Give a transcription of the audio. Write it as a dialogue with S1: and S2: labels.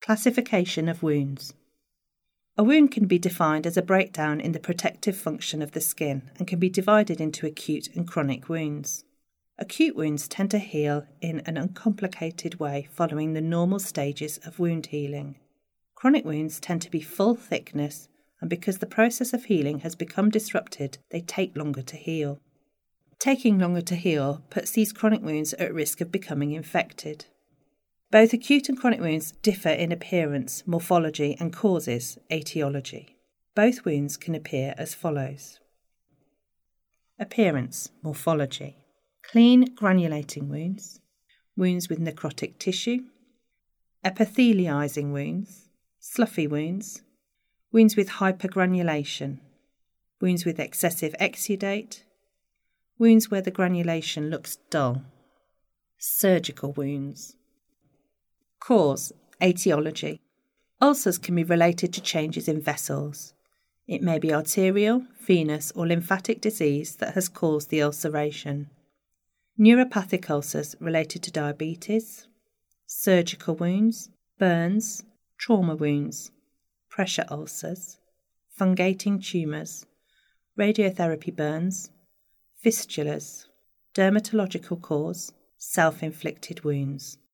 S1: Classification of wounds. A wound can be defined as a breakdown in the protective function of the skin and can be divided into acute and chronic wounds. Acute wounds tend to heal in an uncomplicated way following the normal stages of wound healing. Chronic wounds tend to be full thickness, and because the process of healing has become disrupted, they take longer to heal. Taking longer to heal puts these chronic wounds at risk of becoming infected. Both acute and chronic wounds differ in appearance, morphology and causes, etiology. Both wounds can appear as follows. Appearance, morphology. Clean granulating wounds, wounds with necrotic tissue, epithelializing wounds, sloughy wounds, wounds with hypergranulation, wounds with excessive exudate, wounds where the granulation looks dull, surgical wounds. Cause, etiology. Ulcers can be related to changes in vessels. It may be arterial, venous or lymphatic disease that has caused the ulceration. Neuropathic ulcers related to diabetes, surgical wounds, burns, trauma wounds, pressure ulcers, fungating tumours, radiotherapy burns, fistulas, dermatological cause, self-inflicted wounds.